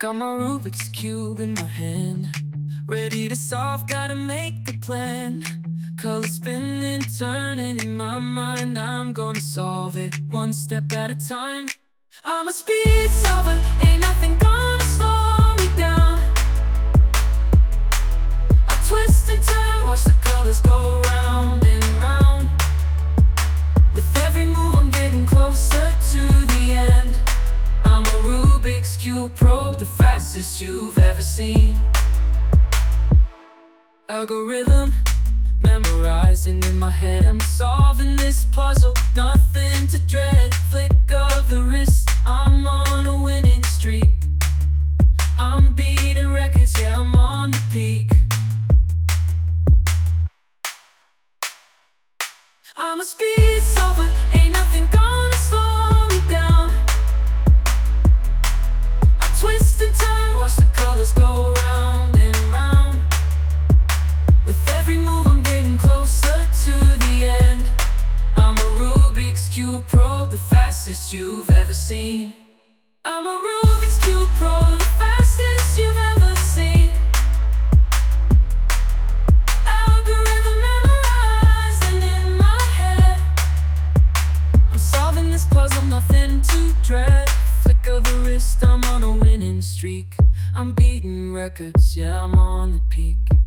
Got my Rubik's Cube in my hand, ready to solve, gotta make a plan. Color spinning, turning in my mind, I'm gonna solve it one step at a time. I'm a speed solver, ain't nothing gonna slow me down. I twist and turn, watch the colors go round and round. With every move I'm getting closer to the end. I'm a Rubik's Cube Pro, the fastest you've ever seen. Algorithm memorizing in my head, I'm solving this puzzle, nothing to dread. Flick of the wrist, I'm on a winning streak. I'm beating records, yeah, I'm on the peak. I'm a speed solver, ain't nothing gonna slow me down. I twist and turn, watch the colors go round and round. With every move I'm getting closer to the end. I'm a Rubik's Cube Pro, the fastest you've ever seen. I'm a Rubik's Cube Pro, the fastest you've ever seen. Algorithm memorized and in my head. I'm solving this puzzle, nothing to dread. Flick of the wrist, I'm on a winning streak. I'm beating records, yeah, I'm on the peak.